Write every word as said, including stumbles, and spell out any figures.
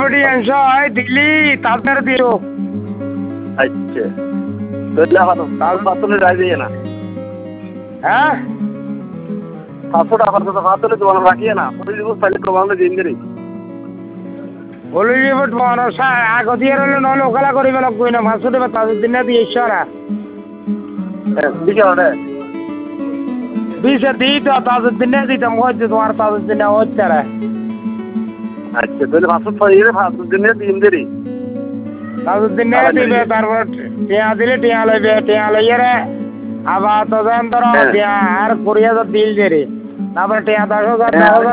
বেটি অংশ হয় দিলি তারপরে দিও। আচ্ছা তাহলে হাতো হাতলে রাই দিয়ে না। হ্যাঁ পাঁচশো টাকা তো হাতলে তোমার রাখিয়ে না ওই দিব তাহলে তোমার দিন দেরি বলে যাব তোমার আগ দিয়ে রইলে নহলে ওখালা করিবে লাগবে না পাঁচশো টাকা তাদের দিনে দিয়ে ইচ্ছা দিকে ওটা দিছে দিই তো তাদের দিনে দিতাম হচ্ছে তোমার তাদের দিনে হচ্ছে রে। আচ্ছা তাহলে পাঁচশো ছয় পাঁচশো দিনে দিন দেরি তাদের দিনে দিবে তারপর টিয়া দিলে টিয়া লইবে টিয়া লইয়ে রে আবার তখন ধরো টিয়া আর কুড়ি হাজার দিল দেরি তারপরে টিয়া দশ হাজার দশ হাজার